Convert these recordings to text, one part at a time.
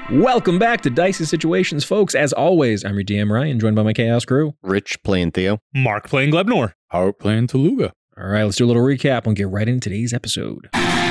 Welcome back to Dicey Situations, folks. As always, I'm your DM Ryan, joined by my Chaos crew. Rich playing Theo. Mark playing Glebnor. Howard playing Taluga. All right, let's do a little recap and get right into today's episode.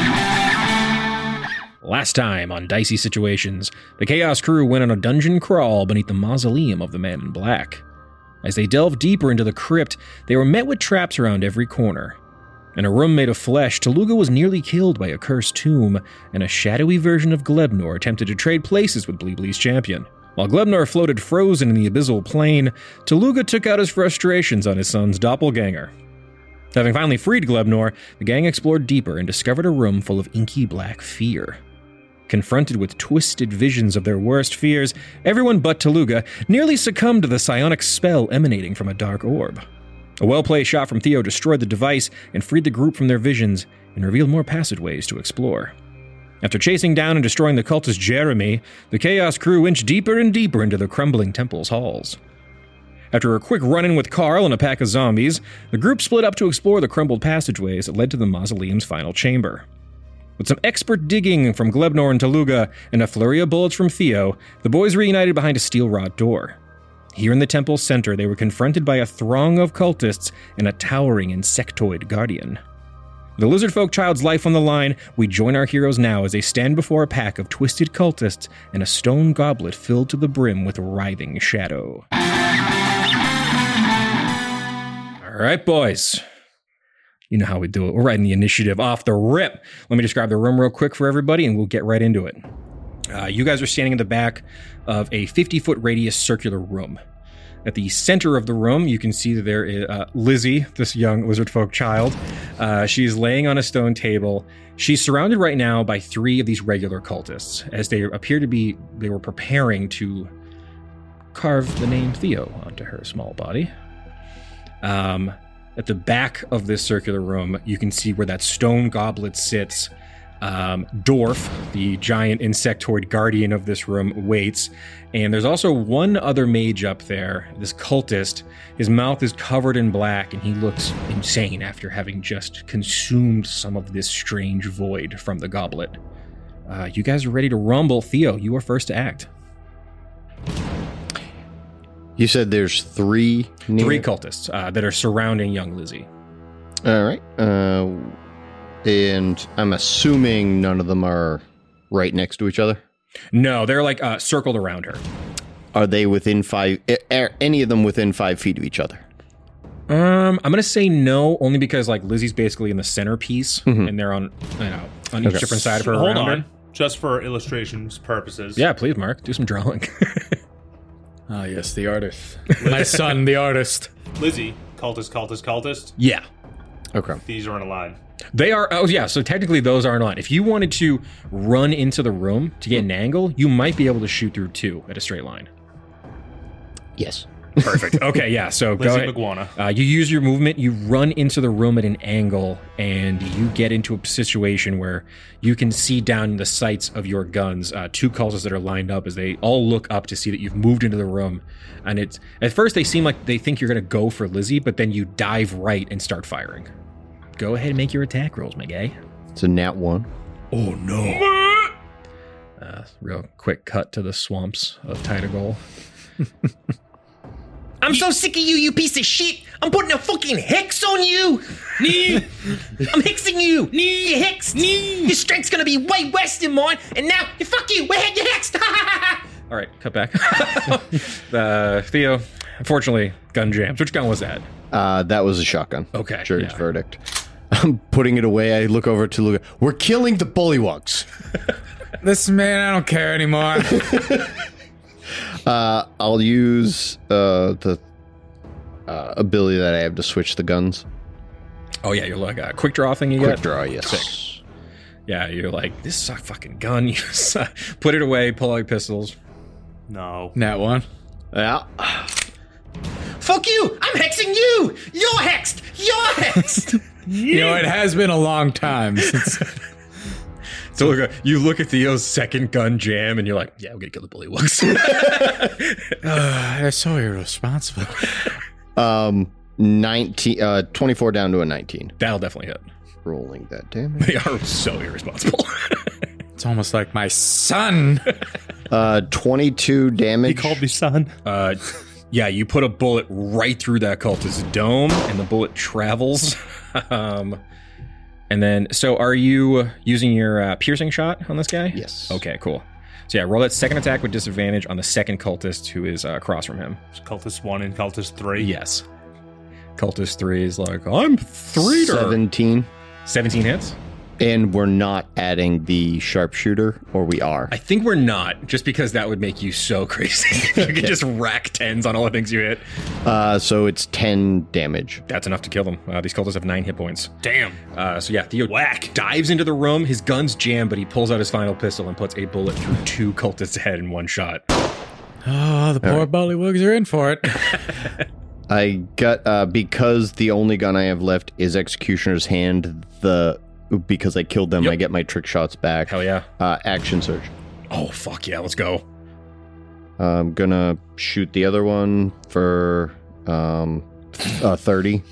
Last time on Dicey Situations, the Chaos crew went on a dungeon crawl beneath the mausoleum of the Man in Black. As they delved deeper into the crypt, they were met with traps around every corner. In a room made of flesh, Taluga was nearly killed by a cursed tomb, and a shadowy version of Glebnor attempted to trade places with Bleeblee's champion. While Glebnor floated frozen in the abyssal plain, Taluga took out his frustrations on his son's doppelganger. Having finally freed Glebnor, the gang explored deeper and discovered a room full of inky black fear. Confronted with twisted visions of their worst fears, everyone but Taluga nearly succumbed to the psionic spell emanating from a dark orb. A well-placed shot from Theo destroyed the device and freed the group from their visions and revealed more passageways to explore. After chasing down and destroying the cultist Jeremy, the Chaos crew inched deeper and deeper into the crumbling temple's halls. After a quick run-in with Carl and a pack of zombies, the group split up to explore the crumbled passageways that led to the mausoleum's final chamber. With some expert digging from Glebnor and Taluga and a flurry of bullets from Theo, the boys reunited behind a steel-wrought door. Here in the temple's center, they were confronted by a throng of cultists and a towering insectoid guardian. With the lizard folk child's life on the line, we join our heroes now as they stand before a pack of twisted cultists and a stone goblet filled to the brim with writhing shadow. All right, boys. You know how we do it. We're writing the initiative off the rip. Let me describe the room real quick for everybody, and we'll get right into it. You guys are standing in the back of a 50-foot radius circular room. At the center of the room, you can see that there is Lizzie, this young lizard folk child. She's laying on a stone table. She's surrounded right now by 3 of these regular cultists, as they appear to be, they were preparing to carve the name Theo onto her small body. At the back of this circular room, you can see where that stone goblet sits. Dorf, the giant insectoid guardian of this room, waits. And there's also one other mage up there, this cultist. His mouth is covered in black, and he looks insane after having just consumed some of this strange void from the goblet. You guys are ready to rumble. Theo, you are first to act. You said there's 3 near? 3 cultists that are surrounding young Lizzie. All right. And I'm assuming none of them are right next to each other? No, they're like circled around her. Are they within 5... Are any of them within 5 feet of each other? I'm going to say no, only because like Lizzie's basically in the centerpiece, and they're on each different side of her. Hold on. Her. Just for illustrations purposes. Yeah, please, Mark, do some drawing. Ah, yes, the artist. My son, the artist. Lizzie, cultist. Yeah. Okay. These are in a line. They are, oh yeah, so technically those aren't on. If you wanted to run into the room to get an angle, you might be able to shoot through 2 at a straight line. Yes. Perfect. Okay, yeah, so go ahead. McGuana. You use your movement, you run into the room at an angle, and you get into a situation where you can see down the sights of your guns 2 cultists that are lined up as they all look up to see that you've moved into the room. And it's at first they seem like they think you're going to go for Lizzie, but then you dive right and start firing. Go ahead and make your attack rolls, my guy. It's a nat 1. Oh, no. Real quick cut to the swamps of Tidagol. I'm so sick of you, you piece of shit. I'm putting a fucking hex on you. I'm hexing you. You hexed. Your strength's going to be way worse than mine. And now, fuck you. You're hexed. All right, cut back. Theo, unfortunately, gun jams. Which gun was that? That was a shotgun. Okay. Jury's verdict. I'm putting it away. I look over to Luca. We're killing the bullywugs. Listen, man, I don't care anymore. I'll use the ability that I have to switch the guns. Oh, yeah, you're like a quick draw thing you quick got? Draw, yes. Sick. Yeah, you're like, this is a fucking gun. You just put it away, pull out your pistols. No. Nat 1. Yeah. Fuck you! I'm hexing you! You're hexed! You're hexed! You know, it has been a long time since... So you look at Theo's second gun jam, and you're like, yeah, we're gonna kill the bullywugs. They're so irresponsible. 24 down to a 19. That'll definitely hit. Rolling that damage. They are so irresponsible. It's almost like my son. 22 damage. He called me son. Yeah, you put a bullet right through that cultist's dome, and the bullet travels. And then, so are you using your piercing shot on this guy? Yes. Okay, cool. So yeah, roll that second attack with disadvantage on the second cultist who is across from him. Cultist 1 and Cultist 3. Yes. Cultist 3 is like, I'm 3 17. 17 hits? And we're not adding the sharpshooter, or we are? I think we're not, just because that would make you so crazy. You could just rack 10s on all the things you hit. So it's 10 damage. That's enough to kill them. These cultists have 9 hit points. Damn. So yeah, Theo dives into the room. His gun's jammed, but he pulls out his final pistol and puts a bullet through 2 cultists' head in one shot. Oh, the poor bullywugs are in for it. I got, because the only gun I have left is Executioner's Hand, because I killed them, Yep. I get my trick shots back. Hell yeah. Action surge. Oh, fuck yeah, let's go. I'm gonna shoot the other one for 30.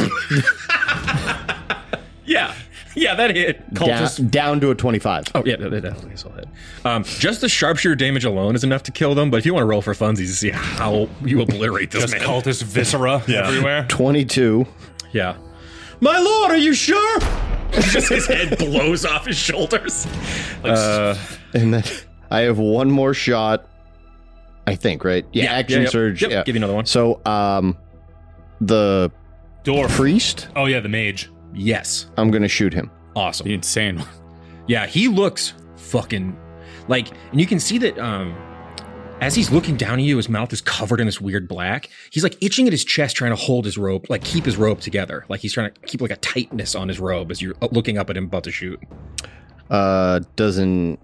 Yeah, that hit. Down to a 25. Oh, yeah, that definitely still hit. Just the sharpshooter damage alone is enough to kill them, but if you want to roll for funsies to see how you obliterate this Just man. cultist viscera everywhere. 22. Yeah. My lord, are you sure? Just his head blows off his shoulders. And then I have one more shot, I think, right? Yeah, action surge. Yep, Yeah. give you another one. So, the Dwarf. priest, Oh, yeah, the mage. Yes. I'm going to shoot him. Awesome. The insane one. Yeah, he looks fucking like, and you can see that as he's looking down at you, his mouth is covered in this weird black. He's like itching at his chest, trying to hold his robe, like keep his robe together. Like he's trying to keep like a tightness on his robe as you're looking up at him about to shoot. Doesn't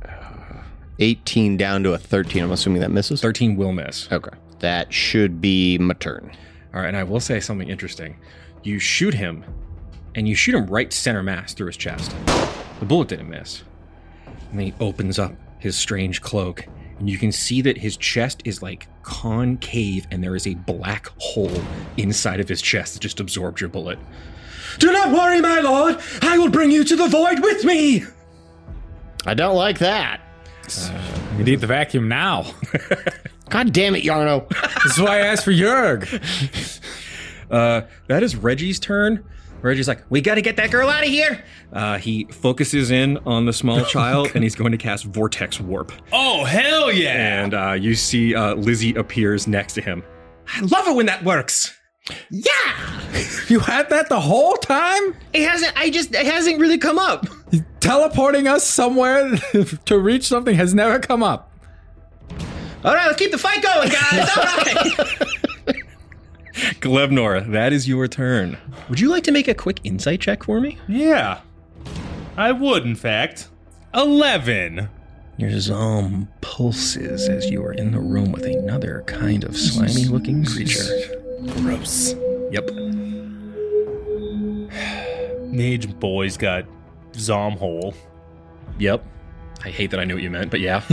18 down to a 13. I'm assuming that misses. 13 will miss. Okay. That should be my turn. All right, and I will say something interesting. You shoot him, and you shoot him right center mass through his chest. The bullet didn't miss. And then he opens up his strange cloak, and you can see that his chest is like concave, and there is a black hole inside of his chest that just absorbed your bullet. Do not worry, my lord! I will bring you to the void with me! I don't like that. You need the vacuum now. God damn it, Yarno. This is why I asked for Jurg. That is Reggie's turn. Reggie's like, we gotta get that girl out of here! He focuses in on the small child, and he's going to cast Vortex Warp. Oh, hell yeah! And you see Lizzie appears next to him. I love it when that works. Yeah! You had that the whole time? It hasn't really come up. Teleporting us somewhere to reach something has never come up. All right, let's keep the fight going, guys. All right. Glebnor, that is your turn. Would you like to make a quick insight check for me? Yeah. I would, in fact. 11. Your Zom pulses as you are in the room with another kind of slimy-looking creature. Gross. Yep. Mage boy's got Zom hole. Yep. I hate that I knew what you meant, but yeah.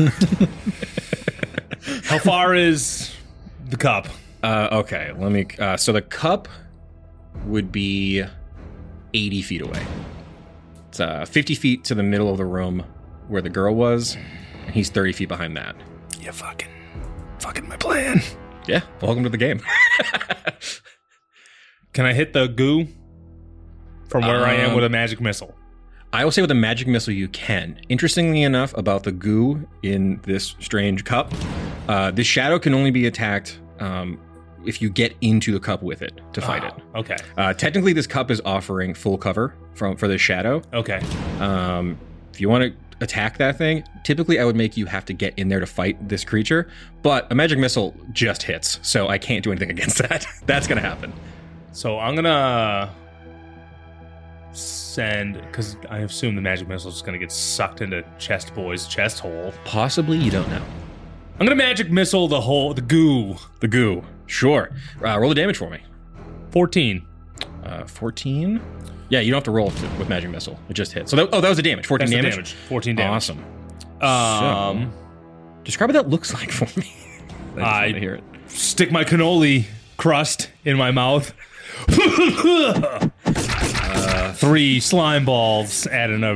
How far is the cup? Okay, let me... so the cup would be 80 feet away. It's 50 feet to the middle of the room where the girl was, and he's 30 feet behind that. You fucking my plan. Yeah, welcome to the game. Can I hit the goo from where I am with a magic missile? I will say with a magic missile you can. Interestingly enough, about the goo in this strange cup, this shadow can only be attacked if you get into the cup with it to fight it. Okay. Technically, this cup is offering full cover for this shadow. Okay. If you want to attack that thing, typically I would make you have to get in there to fight this creature, but a magic missile just hits, so I can't do anything against that. That's going to happen. So I'm gonna send, because I assume the magic missile is gonna get sucked into Chest Boy's chest hole. Possibly, you don't know. I'm gonna magic missile the goo. The goo. Sure. Roll the damage for me. 14. 14? Yeah, you don't have to roll with magic missile. It just hits. So that was the damage. 14 That's the damage? damage. 14 damage. Awesome. So, describe what that looks like for me. I just want to hear it. Stick my cannoli crust in my mouth. 3 slime balls, adding a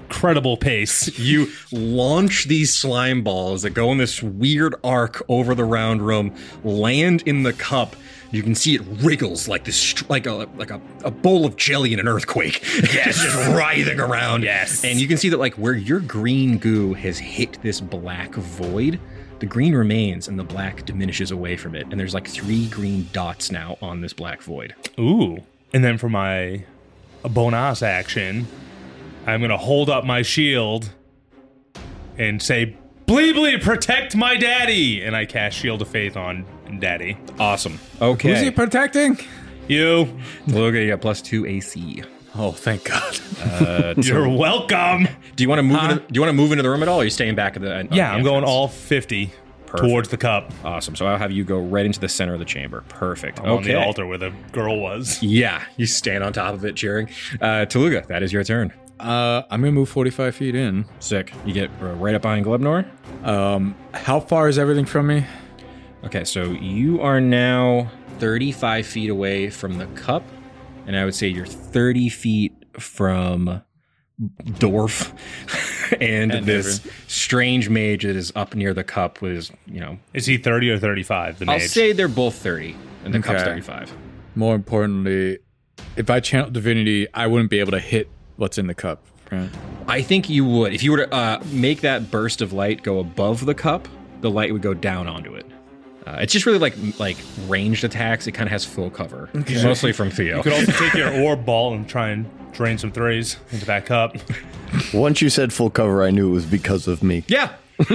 incredible pace. You launch these slime balls that go in this weird arc over the round room, land in the cup. You can see it wriggles like this, like a bowl of jelly in an earthquake. Yes, just writhing around. Yes, and you can see that like where your green goo has hit this black void, the green remains and the black diminishes away from it. And there's like 3 green dots now on this black void. Ooh, and then for my bonus action, I'm gonna hold up my shield and say, "Bleebly, protect my daddy!" And I cast Shield of Faith on Daddy. Awesome. Okay. Who's he protecting? You. Logan, you got +2 AC. Oh, thank God. You're welcome. Do you want to move? Do you want to move into the room at all? Or are you staying back at the? Yeah, I'm going entrance? all 50 Perfect. towards the cup. Awesome. So I'll have you go right into the center of the chamber. Perfect. I'm on the altar where the girl was. Yeah, you stand on top of it cheering. Taluga, that is your turn. I'm gonna move 45 feet in. Sick. You get right up behind Glebnor. How far is everything from me? Okay, so you are now 35 feet away from the cup, and I would say you're 30 feet from Dorf and this strange mage that is up near the cup was, Is he 30 or 35, the mage? I'll say they're both 30, and the cup's Okay. 35. More importantly, if I channel divinity, I wouldn't be able to hit what's in the cup, right? I think you would. If you were to make that burst of light go above the cup, the light would go down onto it. It's just really like ranged attacks. It kind of has full cover, mostly from Theo. You could also take your orb ball and try and drain some threes into that cup. Once you said full cover, I knew it was because of me. Yeah.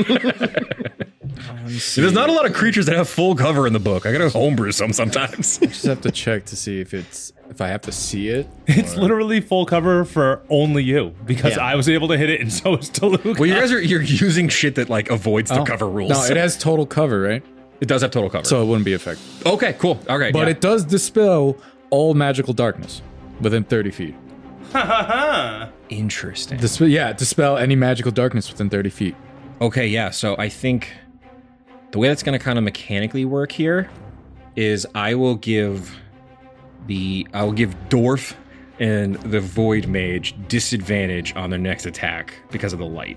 There's not a lot of creatures that have full cover in the book. I gotta homebrew some sometimes. Just have to check to see if I have to see it. It's literally full cover for only you, because Yeah. I was able to hit it and so is Taluga. Well, you're using shit that like avoids the cover rules. No, it has total cover, right? It does have total cover. So it wouldn't be effective. okay, cool. Okay, But yeah. it does dispel all magical darkness within 30 feet. Interesting. Dispel any magical darkness within 30 feet. Okay, yeah. So I think the way that's going to kind of mechanically work here is I will give Dorf and the Void Mage disadvantage on their next attack because of the light.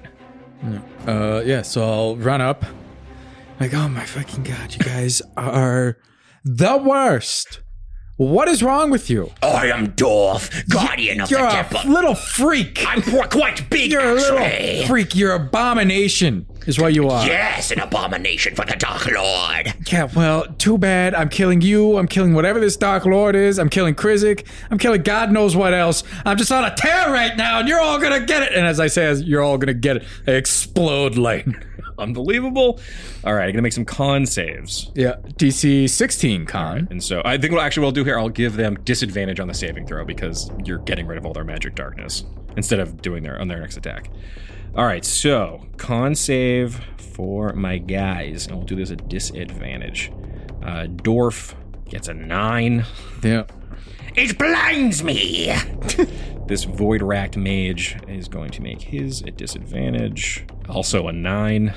So I'll run up. Like, oh my fucking God, you guys are the worst. What is wrong with you? I am Dorf, guardian of You're the a temple. little freak. I'm quite big, You're a actually. little freak. You're abomination, is what you are. Yes, an abomination for the Dark Lord. Yeah, well, too bad. I'm killing you. I'm killing whatever this Dark Lord is. I'm killing Krizik. I'm killing God knows what else. I'm just on a tear right now, and you're all gonna get it. And as I say, you're all gonna get it, I explode light. Unbelievable. All right, I'm going to make some con saves. Yeah, DC 16 con. And so I think what we'll do here, I'll give them disadvantage on the saving throw because you're getting rid of all their magic darkness instead of doing on their next attack. All right, so con save for my guys, and we'll do this at disadvantage. Dorf gets a 9. Yeah. It blinds me. This void-racked mage is going to make his at disadvantage. Also a 9.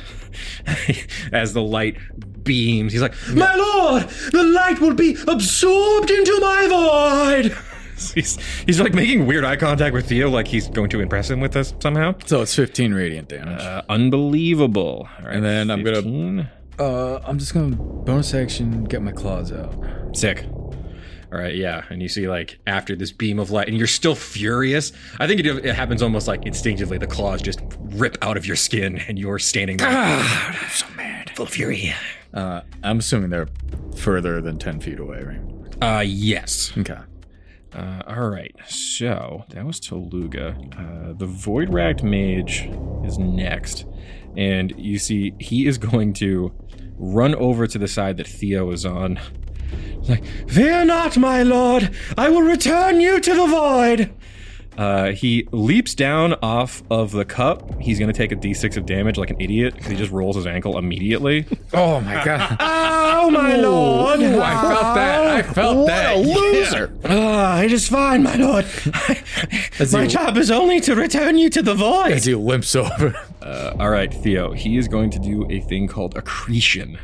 As the light beams, he's like, "My lord, the light will be absorbed into my void." He's like making weird eye contact with Theo, like he's going to impress him with us somehow. So it's 15 radiant damage. Unbelievable. All right, And then I'm gonna- 15. I'm just gonna bonus action, get my claws out. Sick. All right, yeah, and you see like after this beam of light, and you're still furious. I think it happens almost like instinctively. The claws just rip out of your skin, and you're standing there. I'm so mad. Full of fury. I'm assuming they're further than 10 feet away, right? Yes. Okay. All right, so that was Taluga. The Void-Racked Mage is next, and you see he is going to run over to the side that Theo is on. He's like, "Fear not, my lord, I will return you to the void." He leaps down off of the cup. He's going to take a d6 of damage like an idiot because he just rolls his ankle immediately. Oh my God. Oh, my lord. Ooh, I felt that. I felt that. What a loser. It is fine, my lord. My job is only to return you to the void. As he limps over. All right, Theo. He is going to do a thing called accretion.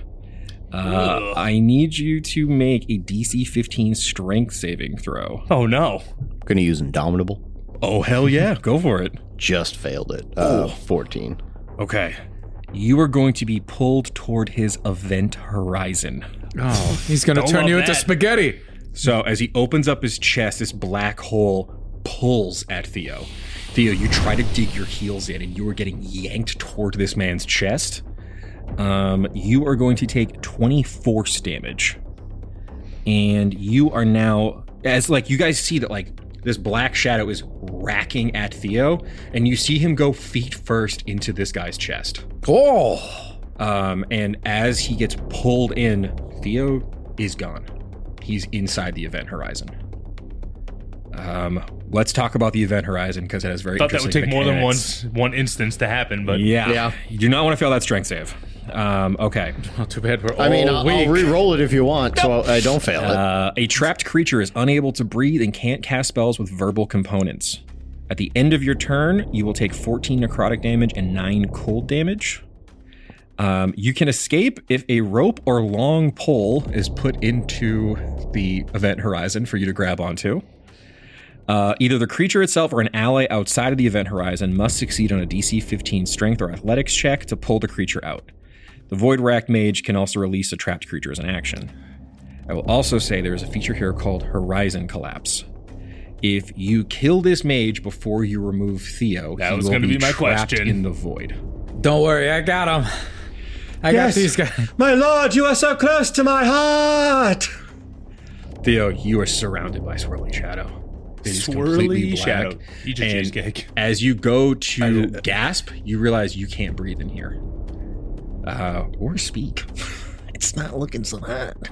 I need you to make a DC 15 strength saving throw. Oh no. Gonna use Indomitable. Oh, hell yeah. Go for it. Just failed it. 14. Okay. You are going to be pulled toward his event horizon. Oh, he's going to Don't turn love you into that. spaghetti. So as he opens up his chest, this black hole pulls at Theo. Theo, you try to dig your heels in, and you are getting yanked toward this man's chest. You are going to take 20 force damage. And you are now, as like you guys see that like this black shadow is racking at Theo, and you see him go feet first into this guy's chest. Oh. And as he gets pulled in, Theo is gone. He's inside the event horizon. Let's talk about the event horizon because it has very Thought that interesting would take more than mechanics. one instance to happen, but Yeah. You do not want to fail that strength save. Okay. Not too bad. We're I mean, all I'll weak. re-roll it if you want, so I don't fail it. A trapped creature is unable to breathe and can't cast spells with verbal components. At the end of your turn, you will take 14 necrotic damage and 9 cold damage. You can escape if a rope or long pole is put into the event horizon for you to grab onto. Either the creature itself or an ally outside of the event horizon must succeed on a DC 15 strength or athletics check to pull the creature out. The Void Racked Mage can also release a trapped creature as an action. I will also say there is a feature here called Horizon Collapse. If you kill this mage before you remove Theo, That he was will gonna be be my trapped question. in the void. Don't worry, I got him. I got these guys. My lord, you are so close to my heart. Theo, you are surrounded by swirling shadow. It is completely swirly black. shadow. Eat your And cheesecake. as you go to gasp, you realize you can't breathe in here. Or speak. It's not looking so hot.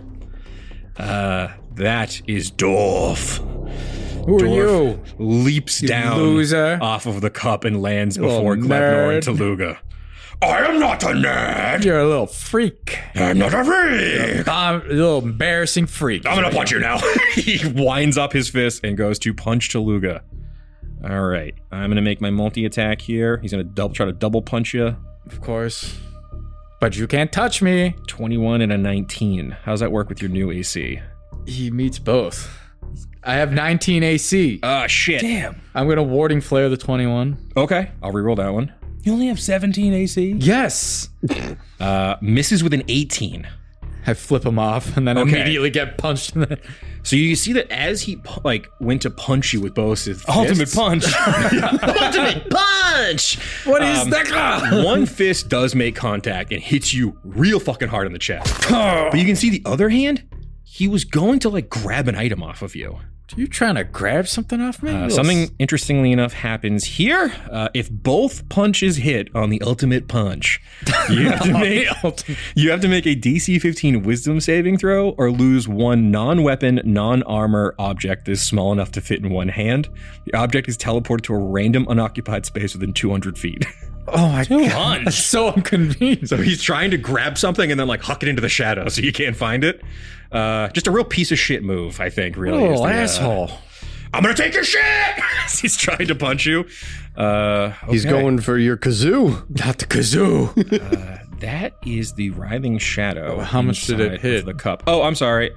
That is Dorf. Who are Dorf you? leaps down loser. off of the cup and lands Little before Glebnor and nerd. Taluga. I am not a nerd. You're a little freak. I'm not a freak. I'm a little embarrassing freak. I'm gonna punch you now. He winds up his fist and goes to punch Taluga. All right, I'm gonna make my multi-attack here. He's gonna try to double punch you. Of course. But you can't touch me. 21 and a 19. How's that work with your new AC? He meets both. I have 19 AC. Shit. Damn. I'm going to Warding Flare the 21. Okay, I'll reroll that one. You only have 17 AC? Yes. Misses with an 18. I flip him off and then Okay. immediately get punched in the... So you see that as he went to punch you with both his Ultimate fists, punch. Ultimate punch. What is that? one fist does make contact and hits you real fucking hard in the chest. But you can see the other hand, he was going to grab an item off of you. Are you trying to grab something off me? Something interestingly enough happens here. If both punches hit on the ultimate punch, you have to make a DC 15 Wisdom saving throw or lose one non-weapon, non-armor object that is small enough to fit in one hand. The object is teleported to a random unoccupied space within 200 feet. Oh my god. punch. That's so inconvenient. So he's trying to grab something and then huck it into the shadow so you can't find it. Just a real piece of shit move, I think, really. is Oh, the, asshole. I'm gonna take your shit! He's trying to punch you. He's Okay. going for your kazoo. Got the kazoo. That is the writhing shadow. Oh, how much did it inside of hit? The cup. Oh, I'm sorry.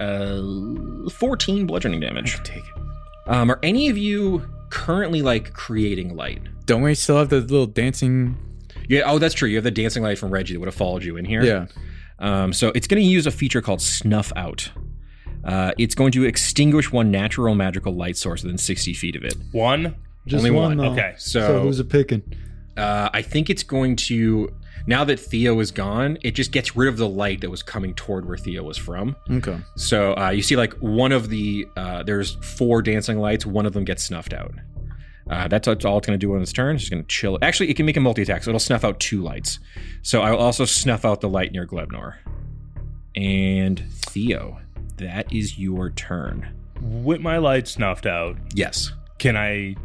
14 bludgeoning damage. Take it. Are any of you currently creating light? Don't we still have the little dancing... Yeah. Oh, that's true. You have the dancing light from Reggie that would have followed you in here. Yeah. So it's going to use a feature called Snuff Out. It's going to extinguish one natural magical light source within 60 feet of it. One? Only one. though. Okay. So who's it picking? I think it's going to, now that Theo is gone, it just gets rid of the light that was coming toward where Theo was from. Okay. So you see one of the, there's 4 dancing lights, one of them gets snuffed out. That's all it's going to do on its turn. It's just going to chill. Actually, it can make a multi-attack, so it'll snuff out 2 lights. So I'll also snuff out the light near Glebnor. And Theo, that is your turn. With my light snuffed out, Yes. can I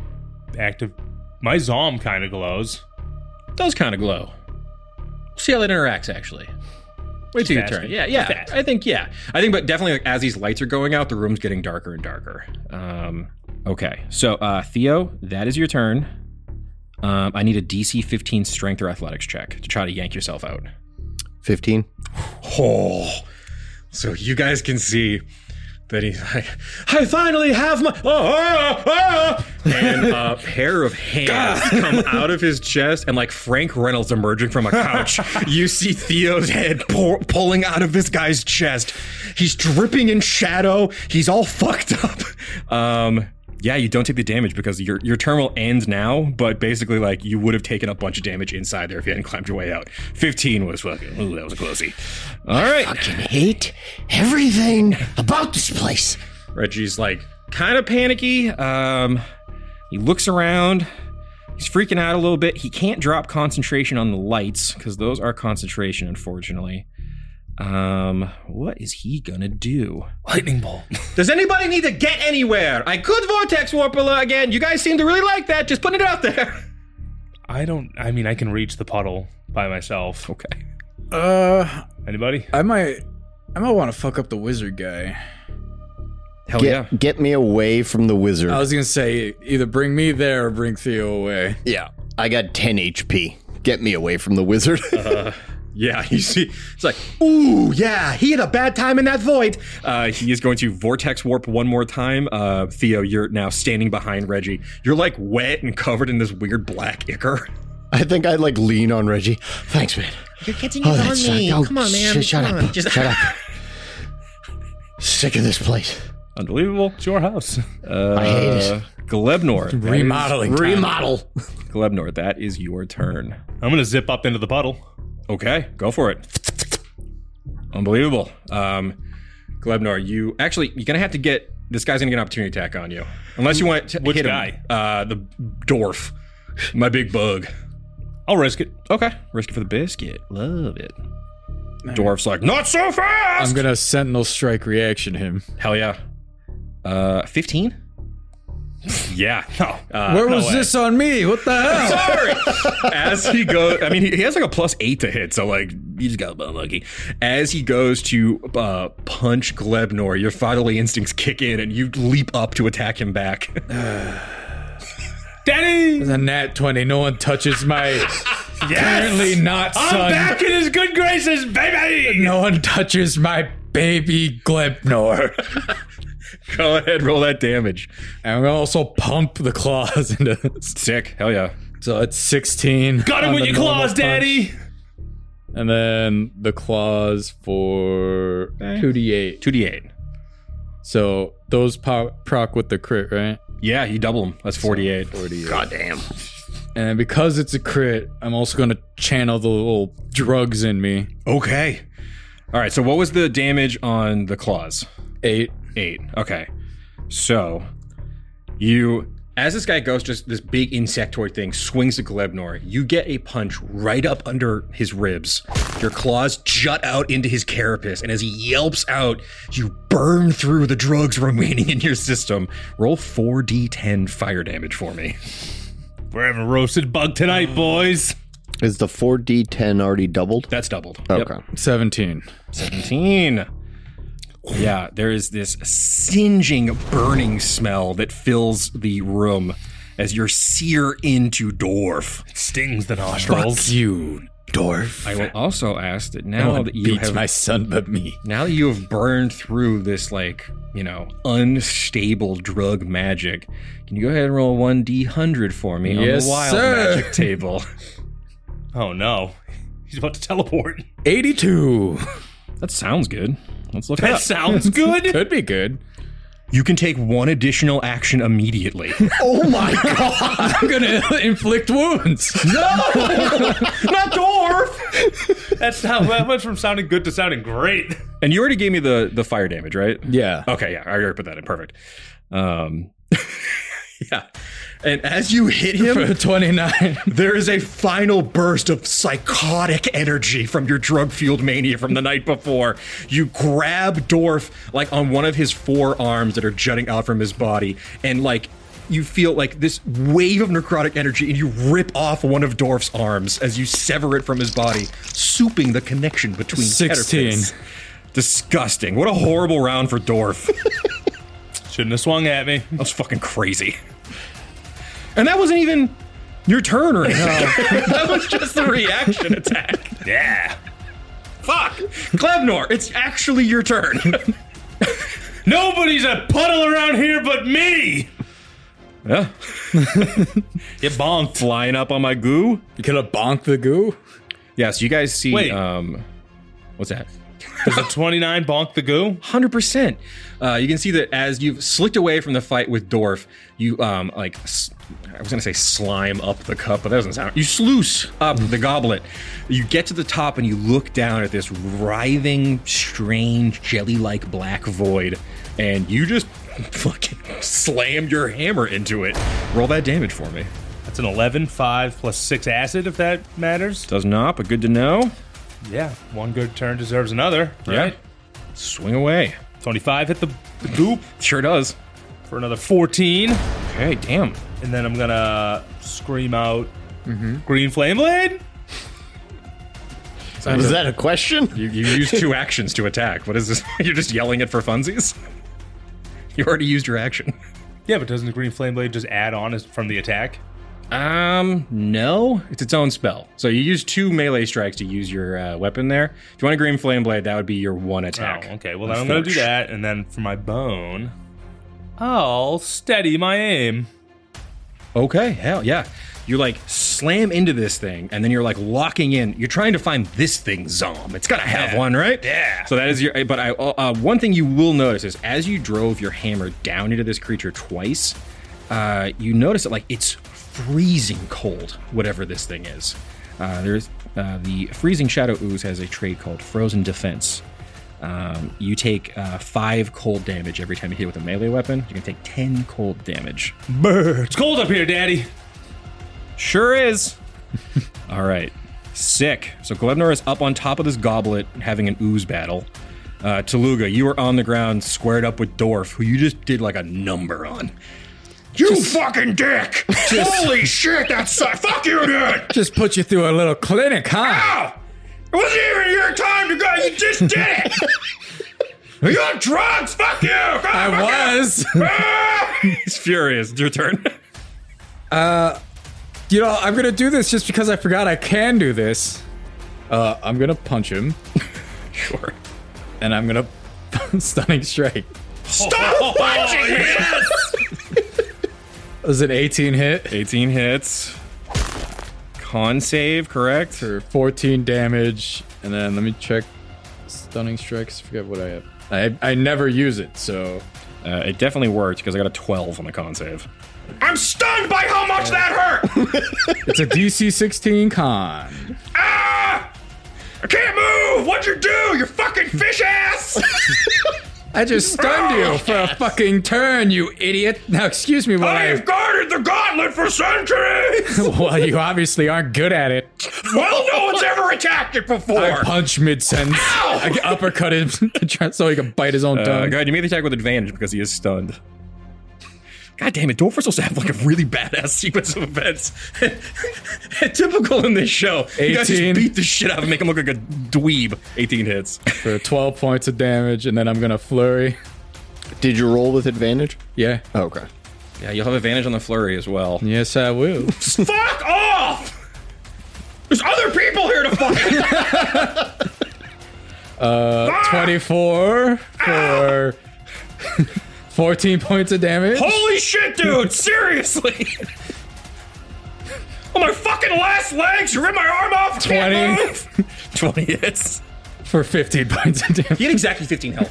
my Zom kind of glows. Does kind of glow. See how that interacts, actually. Wait till your Just turn. asking. Yeah. Just asking. I think, but definitely as these lights are going out, the room's getting darker and darker. Okay. So, Theo, that is your turn. I need a DC 15 strength or athletics check to try to yank yourself out. 15. Oh. So you guys can see that he's like, I finally have my... and a pair of hands come out of his chest, and like Frank Reynolds emerging from a couch, you see Theo's head pulling out of this guy's chest. He's dripping in shadow. He's all fucked up. Yeah, you don't take the damage because your turn will end now, but basically, like, you would have taken a bunch of damage inside there if you hadn't climbed your way out. 15 was fucking, ooh, that was a closey. All right. I fucking hate everything about this place. Reggie's, like, kind of panicky. He looks around. He's freaking out a little bit. He can't drop concentration on the lights because those are concentration, unfortunately. What is he gonna do? Lightning bolt. Does anybody need to get anywhere? I could vortex warpula again. You guys seem to really like that. Just putting it out there. I can reach the puddle by myself. Okay. Anybody? I might want to fuck up the wizard guy. Hell yeah. Get me away from the wizard. I was gonna say either bring me there or bring Theo away. Yeah, I got 10 HP. Get me away from the wizard. Yeah, you see, it's like, ooh, yeah, he had a bad time in that void. He is going to vortex warp one more time. Theo, you're now standing behind Reggie. You're like wet and covered in this weird black ichor. I think I like lean on Reggie. Thanks, man. You're catching it on me. Come on, man. Shut Come up. on. Just Shut up. Sick of this place. Unbelievable. It's your house. I hate it. Glebnor. Remodeling. Remodel. Glebnor, that is your turn. I'm gonna zip up into the puddle. Okay, go for it. Unbelievable. Glebnor, you're gonna have to get, this guy's gonna get an opportunity attack on you. Unless you want to Which hit guy? him. The dwarf. My big bug. I'll risk it. Okay, risk it for the biscuit. Love it. Dwarf's like, not so fast! I'm gonna Sentinel Strike reaction him. Hell yeah. 15? Yeah. No. Where no was way. this on me? What the hell? Sorry. As he goes, I mean, he has like a +8 to hit, so like, you just got unlucky. As he goes to punch Glebnor, your fatherly instincts kick in and you leap up to attack him back. Daddy! It's a nat 20. No one touches my currently not I'm son. back in his good graces, baby! No one touches my baby Glebnor. Go ahead, roll that damage. I'm gonna also pump the claws into this. Sick. Hell yeah. So it's 16. Got him on with the your normal claws, punch. Daddy! And then the claws for 2d8. 2d8. So those proc with the crit, right? Yeah, you double him. That's 48. 48. Goddamn. And because it's a crit, I'm also gonna channel the little drugs in me. Okay. All right, so what was the damage on the claws? 8. 8. Okay. So, you, as this guy goes, just this big insectoid thing swings at Glebnor. You get a punch right up under his ribs. Your claws jut out into his carapace, and as he yelps out, you burn through the drugs remaining in your system. Roll 4d10 fire damage for me. We're having roasted bug tonight, boys. Is the 4d10 already doubled? That's doubled. Okay. Yep. 17. 17. Yeah, there is this singeing, burning smell that fills the room as you sear into Dwarf. It stings the nostrils. Fuck you, dwarf. I will also ask that No now one that you beats have my son but me. now that you have burned through this, like, you know, unstable drug magic, can you go ahead and roll 1d100 for me Yes, on the wild sir. magic table? Oh no. He's about to teleport. 82. That sounds good. Let's look it That up. sounds good. Could be good. You can take one additional action immediately. Oh my god! I'm gonna inflict wounds. Not Dwarf! That went from sounding good to sounding great. And you already gave me the fire damage, right? Yeah. Okay, yeah, I already put that in. Perfect. Yeah. And as you hit For him, 29. there is a final burst of psychotic energy from your drug-fueled mania from the night before. You grab Dorf, like, on one of his forearms that are jutting out from his body, and, like, you feel, like, this wave of necrotic energy, and you rip off one of Dorf's arms as you sever it from his body, souping the connection between 16. Caterpillars. Disgusting. What a horrible round for Dorf. Shouldn't have swung at me. That was fucking crazy. And that wasn't even your turn or anything. That was just the reaction attack. Yeah. Fuck! Glebnor, it's actually your turn. Nobody's a puddle around here but me. Yeah. Get bonked. Flying up on my goo. You could have bonked the goo. Yeah, so you guys see... Wait. What's that? Does a 29 bonk the goo? 100%. You can see that as you've slicked away from the fight with Dorf, you, I was going to say slime up the cup, but that doesn't sound... You sluice up the goblet. You get to the top and you look down at this writhing, strange, jelly-like black void, and you just fucking slammed your hammer into it. Roll that damage for me. That's an 11, 5 plus 6 acid, if that matters. Does not, but good to know. Yeah, one good turn deserves another. Right? Yeah. Swing away. 25 hit the goop Sure does. for another 14. Okay, damn. And then I'm gonna scream out Green Flame Blade. Was that a question? You use 2 actions to attack. What is this? You're just yelling it for funsies? You already used your action. Yeah, but doesn't the Green Flame Blade just add on from the attack? No. It's its own spell. So you use 2 melee strikes to use your weapon there. If you want a Green Flame Blade, that would be your 1 attack. Oh, okay. Well, then I'm gonna do that, and then for my bone, I'll steady my aim. Okay, hell yeah. You like slam into this thing, and then you're like locking in. You're trying to find this thing, Zom. It's gotta have one, right? Yeah. So that is your. But one thing you will notice is as you drove your hammer down into this creature twice, you notice that like it's freezing cold, whatever this thing is. There's the Freezing Shadow Ooze has a trait called Frozen Defense. You take 5 cold damage every time you hit with a melee weapon. You can take 10 cold damage. Brr, it's cold up here, Daddy. Sure is. All right. Sick. So Glebnor is up on top of this goblet having an ooze battle. Taluga, you are on the ground squared up with Dorf, who you just did like a number on. You fucking dick! Holy shit, that sucks! Fuck you, dude! Just put you through a little clinic, huh? Ow! It wasn't even your time to go. You just did it. You're on drugs. Fuck you. I was. He's furious. It's your turn. You know, I'm gonna do this just because I forgot I can do this. I'm gonna punch him, Sure. and I'm gonna stunning strike. Stop punching me. Was it 18 hit 18 hits. Con save, correct? for 14 damage, and then let me check stunning strikes. Forget what I have. I never use it, so It definitely worked because I got a 12 on the con save. I'm stunned by how much that hurt. it's a DC 16 con. Ah! I can't move. What'd you do? You fucking fish ass. I just stunned you for a fucking turn, you idiot. Now, excuse me while I've guarded the gauntlet for centuries. Well, you obviously aren't good at it. Well, no one's ever attacked it before. I punch mid-sentence. Ow! I uppercut him so he can bite his own tongue. Go ahead, you made the attack with advantage because he is stunned. God damn it, Dorf was supposed to have like a really badass sequence of events. Typical in this show. You guys 18. just beat the shit out of him, make him look like a dweeb. 18 hits. For 12 points of damage, and then I'm gonna flurry. Did you roll with advantage? Yeah. Okay. Yeah, you'll have advantage on the flurry as well. Yes, I will. Fuck off! There's other people here to fucking... 24 for 14 points of damage. Holy shit, dude! Seriously! On my fucking last legs, you ripped my arm off! 20. 20 hits. For 15 points of damage. He had exactly 15 health.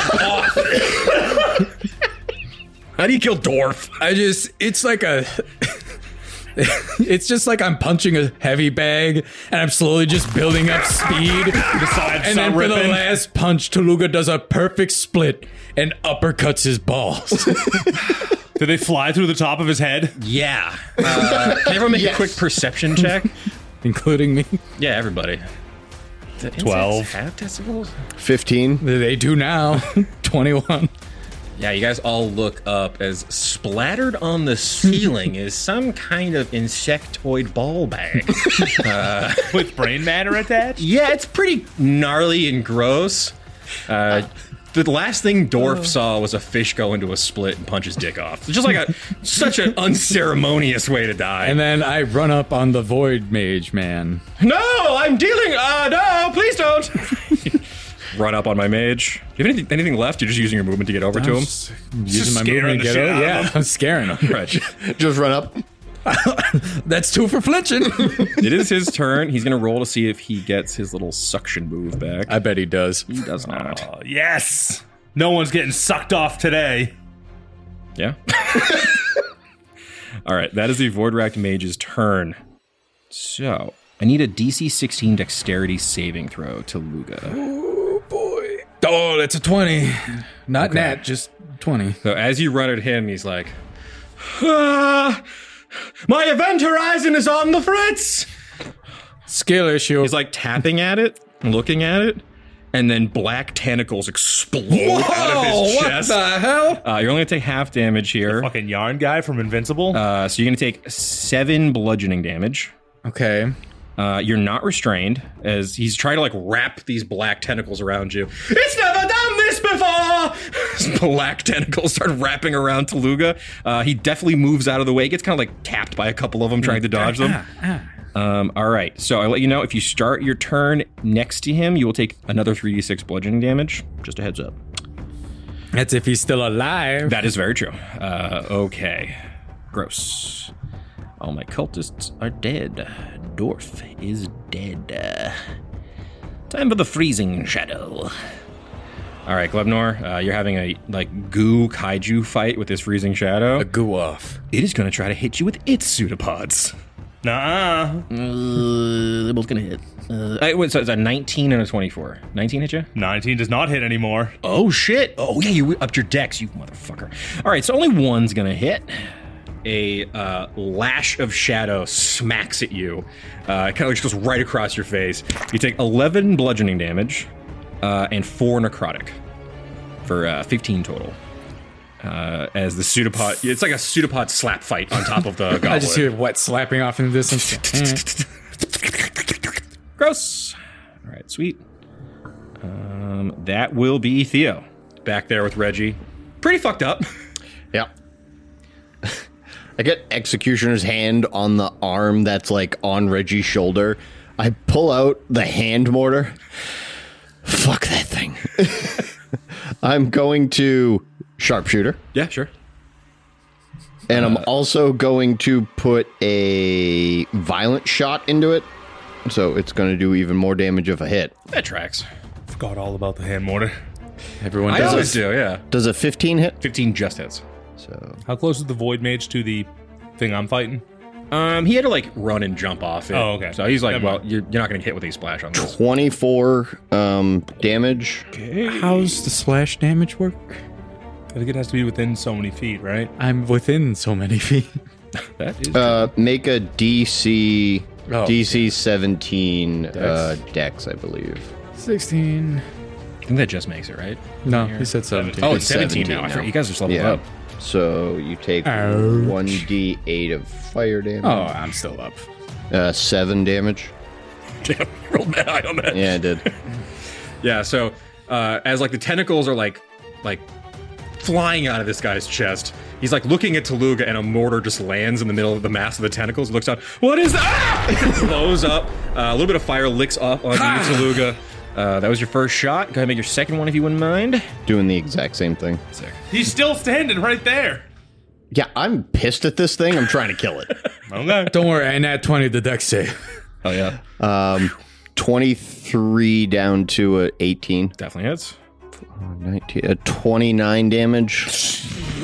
How do you kill Dorf? It's like a... It's just like I'm punching a heavy bag, and I'm slowly just building up speed. And then for the last punch, Taluga does a perfect split and uppercuts his balls. Did they fly through the top of his head? Yeah. Can everyone make a quick perception check? Including me. Yeah, everybody. 12. Have testicles? 15. They do now. 21. Yeah, you guys all look up as splattered on the ceiling is some kind of insectoid ball bag. With brain matter attached? Yeah, it's pretty gnarly and gross. The last thing Dorf saw was a fish go into a split and punch his dick off. It's just like such an unceremonious way to die. And then I run up on the Void Mage Man. No, I'm dealing. No, please don't. run up on my mage. Do you have anything left? You're just using your movement to get over to him? Using my scaring movement to the get shit over. out of Yeah, him. I'm scaring him. Right. Just run up. That's 2 for flinching. It is his turn. He's going to roll to see if he gets his little suction move back. I bet he does. He does not. Oh, yes. No one's getting sucked off today. Yeah. All right. That is the Voidwracked Mage's turn. So I need a DC 16 Dexterity saving throw to Luga. Oh, boy. Oh, that's a 20. Not nat, just 20. So as you run at him, he's like, my event horizon is on the fritz. Skill issue. He's like tapping at it, looking at it, and then black tentacles explode out of his chest. What the hell? You're only going to take half damage here. Fucking yarn guy from Invincible. So you're going to take 7 bludgeoning damage. Okay. You're not restrained, as he's trying to like wrap these black tentacles around you. It's never done this before! His black tentacles start wrapping around Taluga. He definitely moves out of the way. He gets kind of like tapped by a couple of them trying to dodge them. All right, so I'll let you know, if you start your turn next to him, you will take another 3d6 bludgeoning damage. Just a heads up. That's if he's still alive. That is very true. Okay. Gross. All my cultists are dead. Dwarf is dead. Time for the freezing shadow. All right, Glebnor, you're having a goo kaiju fight with this freezing shadow. A goo off. It is going to try to hit you with its pseudopods. Nuh-uh. They're both going to hit. Wait, so it's a 19 and a 24. 19 hit you? 19 does not hit anymore. Oh, shit. Oh, yeah, you upped your dex, you motherfucker. All right, so only one's going to hit. A lash of shadow smacks at you. It kind of just goes right across your face. You take 11 bludgeoning damage and 4 necrotic for 15 total. As the pseudopod, it's like a pseudopod slap fight on top of the goblet. I just hear wet slapping off in the distance. Gross. All right, sweet. That will be Theo back there with Reggie. Pretty fucked up. Yeah. I get Executioner's hand on the arm that's like on Reggie's shoulder. I pull out the hand mortar. Fuck that thing. I'm going to sharpshooter. Yeah, sure. And I'm also going to put a violent shot into it. So it's going to do even more damage if a hit. That tracks. Forgot all about the hand mortar. Everyone I does always it. do, yeah. Does a 15 hit? 15 just hits. So How close is the Void Mage to the thing I'm fighting? He had to like run and jump off it. Oh, okay. So he's like, Never well, mind. you're not going to hit with a splash on this. 24 damage. How's the slash damage work? I think it has to be within so many feet, right? I'm within so many feet. That is Make a DC Oh, DC 17 dex, I believe. 16. I think that just makes it, right? No, he said 17. Oh, it's 17 17 now. I now. forgot. You guys just leveled Yeah. up. So you take Ouch. 1d8 of fire damage. Oh, I'm still up. 7 damage. Damn, rolled that high on that. Yeah, I did. Yeah, so as like the tentacles are like flying out of this guy's chest, he's like looking at Taluga and a mortar just lands in the middle of the mass of the tentacles. He looks out, what is that? It blows up. A little bit of fire licks up onto you, Taluga. That was your first shot. Go ahead and make your second one if you wouldn't mind. Doing the exact same thing. Sick. He's still standing right there. Yeah, I'm pissed at this thing. I'm trying to kill it. Okay. Don't worry, I nat 20 the dex save. Oh yeah. 23 down to a 18. Definitely hits. 19, 29 damage.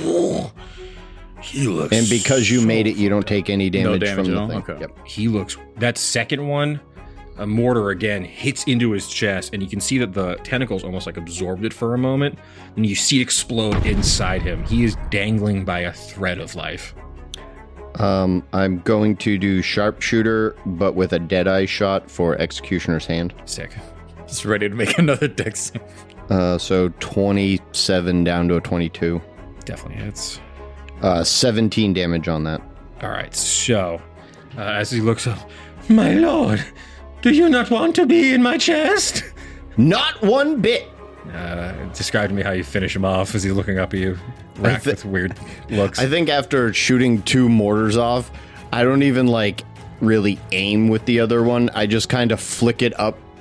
He looks And because you made it, you don't take any damage, damage from at the all? thing. Okay. Yep. he looks, that second one, a mortar again hits into his chest, and you can see that the tentacles almost like absorbed it for a moment, and you see it explode inside him. He is dangling by a thread of life. I'm going to do sharpshooter, but with a deadeye shot for Executioner's hand. Sick. He's ready to make another dex save. So 27 down to a 22. Definitely hits. 17 damage on that. All right, so as he looks up, my lord, do you not want to be in my chest? Not one bit. Describe to me how you finish him off as he's looking up at you, racked with weird looks. I think after shooting 2 mortars off, I don't even really aim with the other one. I just kind of flick it up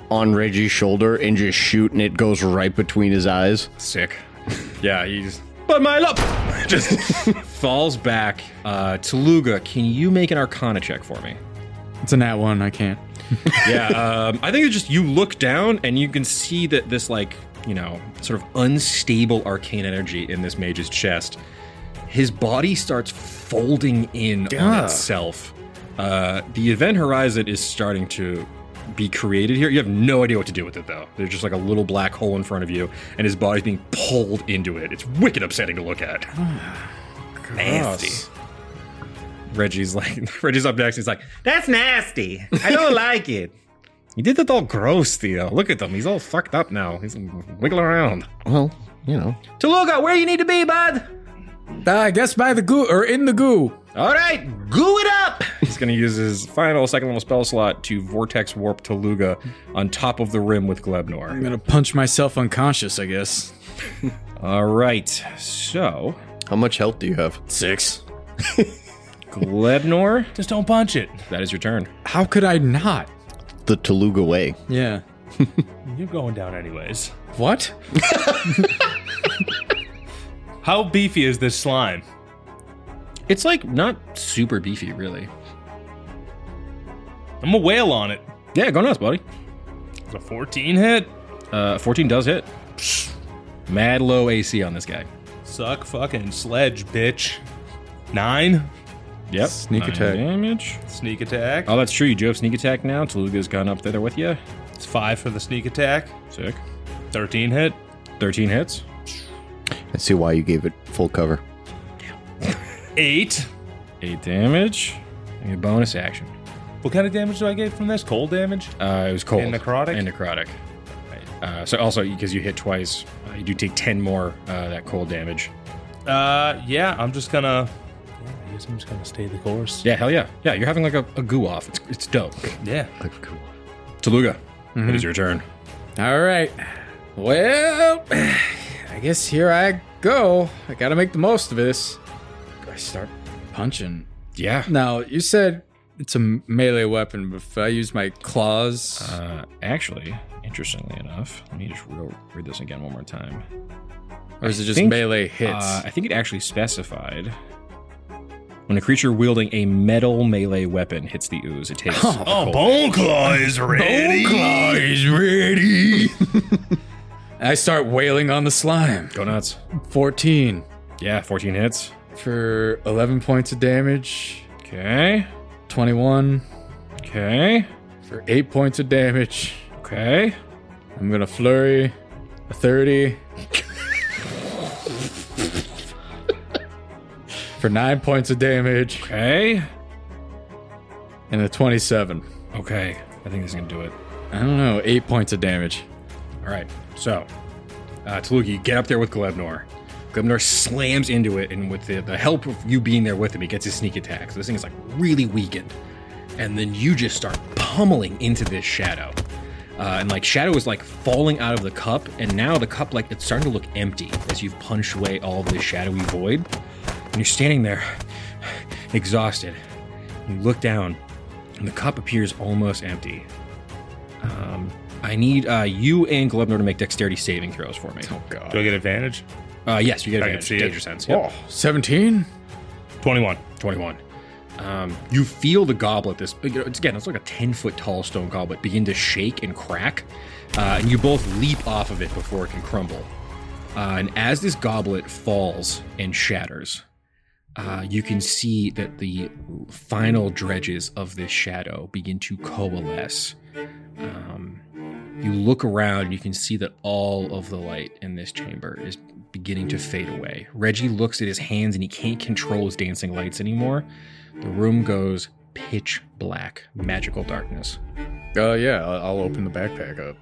on Reggie's shoulder and just shoot, and it goes right between his eyes. Sick. Yeah, he's... But my love! Just falls back. Taluga, can you make an Arcana check for me? It's a nat 1. I can't. Yeah, I think it's just you look down and you can see that this, like, you know, sort of unstable arcane energy in this mage's chest. His body starts folding in on itself. The event horizon is starting to be created here. You have no idea what to do with it, though. There's just like a little black hole in front of you, and his body's being pulled into it. It's wicked upsetting to look at. Nasty. Reggie's up next. He's like, that's nasty. I don't like it. He did that all gross, Theo. Look at him. He's all fucked up now. He's wiggling around. Well, you know. Taluga, where you need to be, bud? I guess by the goo, or in the goo. All right, goo it up. He's going to use his final second level spell slot to Vortex Warp Taluga on top of the rim with Glebnor. I'm gonna punch myself unconscious, I guess. All right, so How much health do you have? 6. Glebnor, Just don't punch it. that is your turn. How could I not? The Taluga way. Yeah. You're going down anyways. What? How beefy is this slime? It's like not super beefy, really. I'm a whale on it. Yeah, go nuts, buddy. It's a 14 hit. 14 does hit. Mad low AC on this guy. Suck fucking sledge, bitch. 9. Yep. Sneak 9 attack. damage. Sneak attack. Oh, that's true. You do have sneak attack now. Taluga's gone up there with you. It's 5 for the sneak attack. Sick. 13 hit. 13 hits. I see why you gave it full cover. 8. 8 damage. And a bonus action. What kind of damage do I get from this? Cold damage? It was cold. And necrotic? And necrotic. So also, because you hit twice, you do take 10 more that cold damage. Yeah, I'm just gonna... Yeah, I guess I'm just gonna stay the course. Yeah, hell yeah. Yeah, you're having like a goo off. It's dope. Yeah. Taluga, it is your turn. All right. Well, I guess here I go. I gotta make the most of this. I start punching. Yeah. Now, you said it's a melee weapon, but if I use my claws... Actually, interestingly enough, let me just read this again one more time. or is it just think- melee hits? I think it actually specified when a creature wielding a metal melee weapon hits the ooze, it takes. Oh, Bone Claw is ready. is ready. I start wailing on the slime. Go nuts. 14 Yeah, 14 hits. for 11 points of damage. Okay. 21 Okay. for 8 points of damage. Okay. I'm gonna flurry a 30 for 9 points of damage, Okay. and a 27. Okay. I think this is gonna do it. I don't know, 8 points of damage. All right. So, Taluga, you get up there with Glebnor. Glebnor slams into it, and with the help of you being there with him, he gets his sneak attack. So this thing is like really weakened. And then you just start pummeling into this shadow. And like shadow is like falling out of the cup, and now the cup, like, it's starting to look empty as you've punched away all of this shadowy void. And you're standing there, exhausted. You look down, and the cup appears almost empty. I need you and Glebnor to make dexterity saving throws for me. Oh, God. Do I get advantage? Yes, you get I can advantage. see it. Danger sense. Yep. Oh, 17? 21. 21. You feel the goblet, it's like a 10-foot tall stone goblet, begin to shake and crack, and you both leap off of it before it can crumble. And as this goblet falls and shatters, you can see that the final dredges of this shadow begin to coalesce. You look around and you can see that all of the light in this chamber is beginning to fade away. Reggie looks at his hands and he can't control his dancing lights anymore. The room goes pitch black, magical darkness. Oh, yeah, I'll open the backpack up.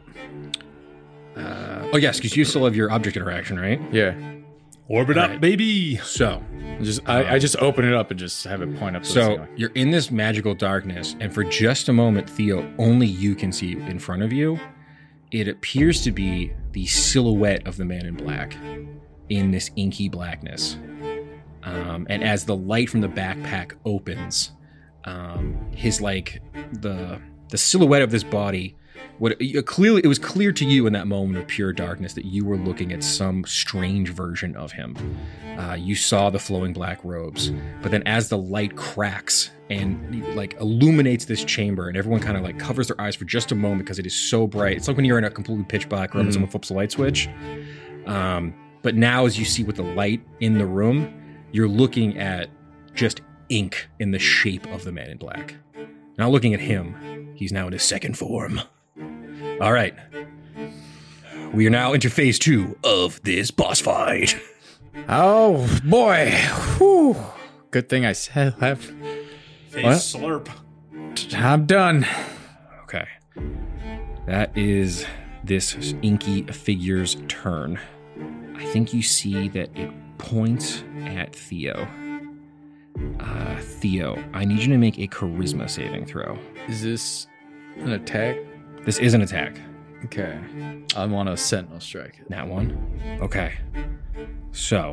Oh yes, because you still have your object interaction, right? Yeah. Orbit up, Right. baby. So, I just open it up and just have it point up to the so ceiling. you're in this magical darkness, and for just a moment, Theo, only you can see in front of you. It appears to be the silhouette of the man in black in this inky blackness. And as the light from the backpack opens, his like the silhouette of this body It was clear to you in that moment of pure darkness that you were looking at some strange version of him. You saw the flowing black robes, but then as the light cracks and like illuminates this chamber, and everyone kind of like covers their eyes for just a moment because it is so bright. It's like when you're in a completely pitch black room and someone flips a light switch. But now, as you see with the light in the room, you're looking at just ink in the shape of the man in black. Not looking at him. He's now in his second form. All right. We are now into phase 2 of this boss fight. Oh, boy. Whew. Good thing I still have... Face slurp. I'm done. Okay. That is this inky figure's turn. I think you see that it points at Theo. Theo, I need you to make a charisma saving throw. Is this an attack? This is an attack. Okay. I want to Sentinel Strike it. That one? Okay. So,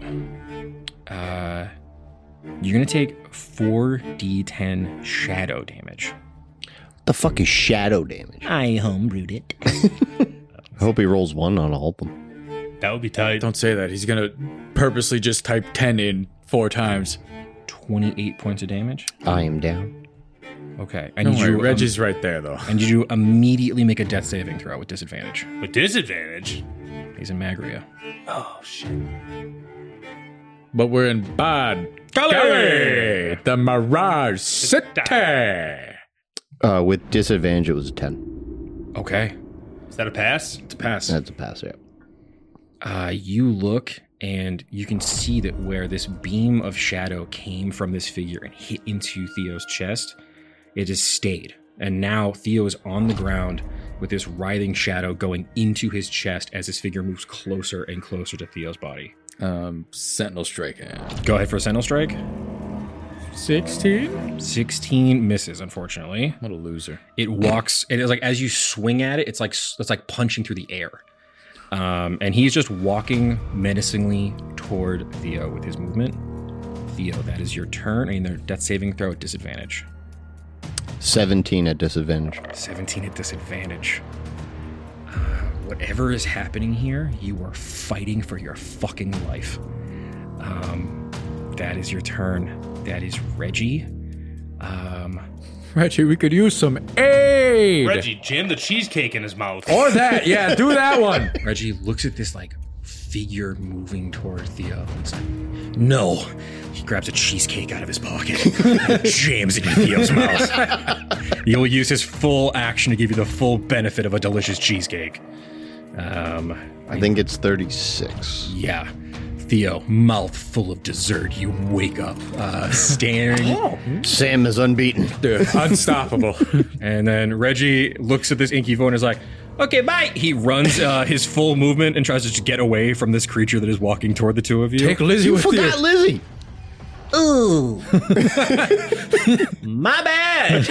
you're going to take 4d10 shadow damage. The fuck is shadow damage? I homebrewed it. I hope he rolls 1 on all of them. That would be tight. Don't say that. He's going to purposely just type 10 in 4 times. 28 points of damage. I am down. Okay. I Don't need worry, you. Reggie's right there, though. I need you to immediately make a death saving throw with disadvantage. With disadvantage. He's in Magria. Oh, shit. But we're in Bad Gully, the Mirage City. With disadvantage, it was a 10. Okay. Is that a pass? It's a pass. That's a pass, yeah. You look and you can see that where this beam of shadow came from this figure and hit into Theo's chest, it has stayed. And now Theo is on the ground with this writhing shadow going into his chest as this figure moves closer and closer to Theo's body. Sentinel Strike. Go ahead for a Sentinel Strike. 16? 16 misses, unfortunately. What a loser. It walks, and it's like as you swing at it, it's like punching through the air. And he's just walking menacingly toward Theo with his movement. Theo, that is your turn. And their death saving throw at disadvantage. 17 at disadvantage. 17 at disadvantage. Whatever is happening here, you are fighting for your fucking life. That is your turn. That is Reggie. Reggie, we could use some aid. Reggie, jam the cheesecake in his mouth. Or that. Yeah, do that one. Reggie looks at this like figure moving toward Theo. He's like, no. He grabs a cheesecake out of his pocket, jams it in Theo's mouth. He'll use his full action to give you the full benefit of a delicious cheesecake. I think it's 36. Yeah. Theo, mouth full of dessert, you wake up, staring. Sam is unbeaten. Dude, unstoppable. And then Reggie looks at this inky foe and is like, okay, bye. He runs his full movement and tries to just get away from this creature that is walking toward the two of you. Take Lizzie You with forgot you. Lizzie. Ooh. My bad.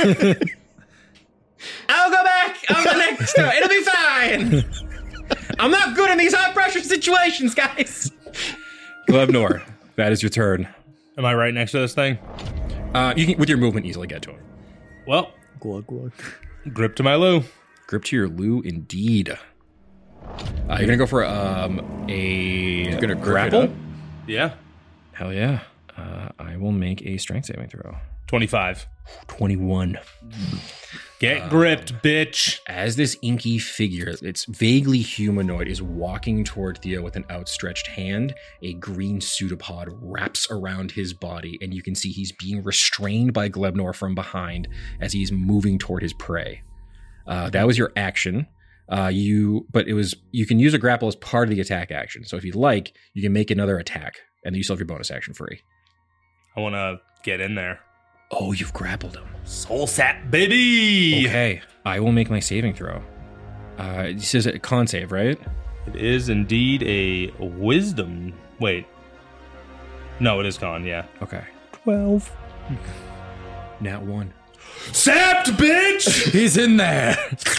I'll go back on the next time. It'll be fine. I'm not good in these high pressure situations, guys. Glebnor, that is your turn. Am I right next to this thing? You can, with your movement, easily get to it. Well, Glug, glug. grip to my loo. Grip to your Lou, indeed. You're gonna go for You're gonna grapple? Yeah. Hell yeah. I will make a strength saving throw. 25. 21. Get gripped, bitch. As this inky figure, it's vaguely humanoid, is walking toward Theo with an outstretched hand, a green pseudopod wraps around his body, and you can see he's being restrained by Glebnor from behind as he's moving toward his prey. That was your action. You can use a grapple as part of the attack action. So if you'd like, you can make another attack, and then you still have your bonus action free. I want to get in there. Oh, you've grappled him. Soul sap, baby. Okay, I will make my saving throw. It says a con save, right? It is indeed a wisdom. Wait. No, it is con, yeah. Okay. 12. Nat 1. Sapped, bitch! He's in there.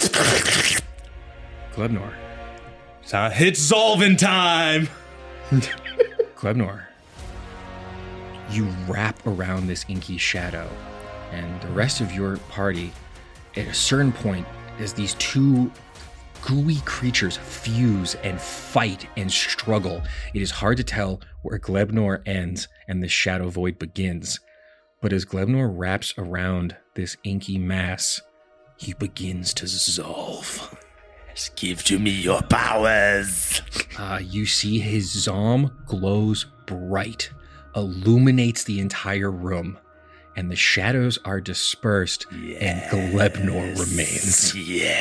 Glebnor. It's Zolvin time. Glebnor. You wrap around this inky shadow, and the rest of your party, at a certain point, as these two gooey creatures fuse and fight and struggle. It is hard to tell where Glebnor ends and the shadow void begins. But as Glebnor wraps around this inky mass, he begins to dissolve. Give to me your powers. You see his Zom glows bright, illuminates the entire room, and the shadows are dispersed, and Glebnor remains.